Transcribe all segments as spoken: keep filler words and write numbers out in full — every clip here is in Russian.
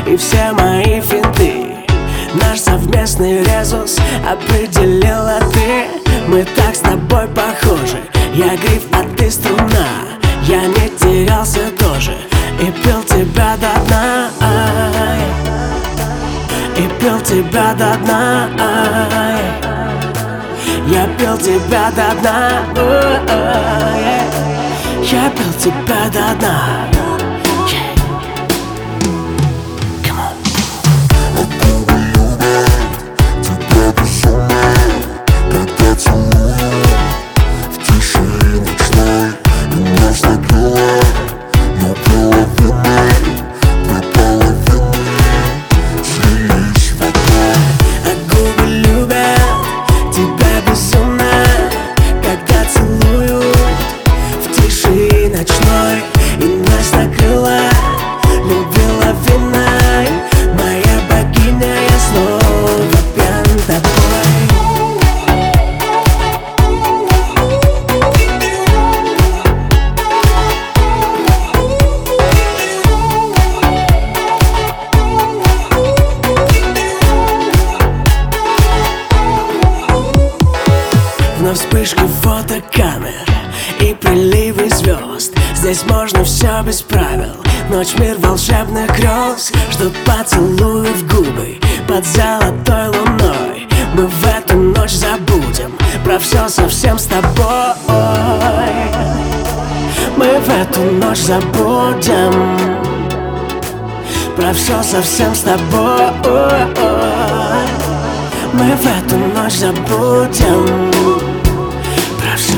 и все мои финты. Наш совместный резус определила ты. Мы так с тобой похожи. Я гриф, а ты струна. Я не терялся тоже и пил тебя до дна. И пил тебя до дна. Я пил тебя до дна. Я пил тебя до дна. Ночной, и нас накрыла любви лавиной. Моя богиня, я снова пьян тобой. Вновь вспышки фотокамер и приливы звезд. Здесь можно все без правил. Ночь, мир волшебных грез. Ждут поцелуи в губы под золотой луной. Мы в эту ночь забудем про все совсем с тобой. Мы в эту ночь забудем про все совсем с тобой. Мы в эту ночь забудем про все.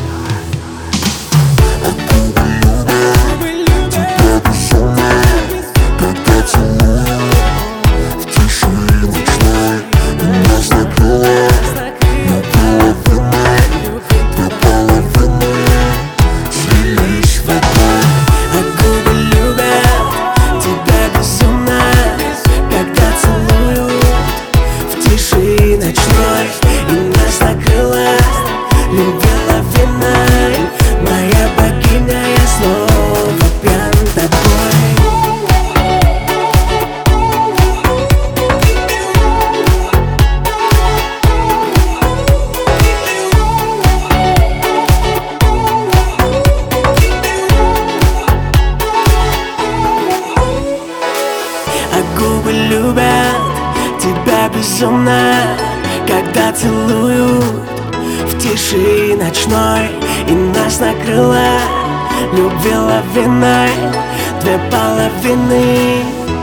Ночной, и нас накрыла любви лавиной. Моя богиня, я снова пьян тобой. А губы любят тебя безумно, когда целуют в тиши ночной. И нас накрыла любви лавиной. Две половины